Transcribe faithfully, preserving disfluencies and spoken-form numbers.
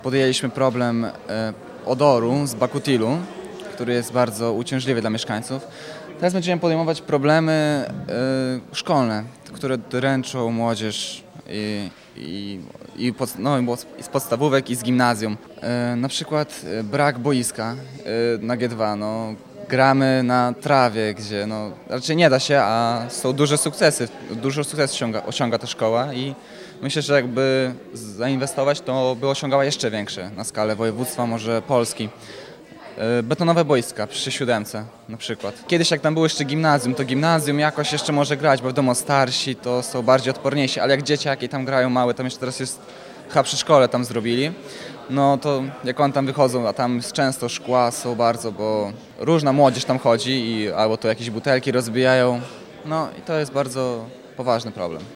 Podjęliśmy problem e, odoru z Bakutilu, który jest bardzo uciążliwy dla mieszkańców. Teraz będziemy podejmować problemy e, szkolne, które dręczą młodzież i, i, i, pod, no, i z podstawówek i z gimnazjum. E, na przykład e, brak boiska e, na G dwa. No, gramy na trawie, gdzie no, raczej nie da się, a są duże sukcesy. Dużo sukcesów osiąga, osiąga ta szkoła i myślę, że jakby zainwestować, to by osiągała jeszcze większe na skalę województwa, może Polski. Betonowe boiska przy siódemce na przykład. Kiedyś jak tam było jeszcze gimnazjum, to gimnazjum jakoś jeszcze może grać, bo wiadomo starsi to są bardziej odporniejsi, ale jak dzieciaki tam grają małe, tam jeszcze teraz jest chyba przy szkole tam zrobili, no to jak on tam wychodzą, a tam często szkła są bardzo, bo różna młodzież tam chodzi i albo to jakieś butelki rozbijają, no i to jest bardzo poważny problem.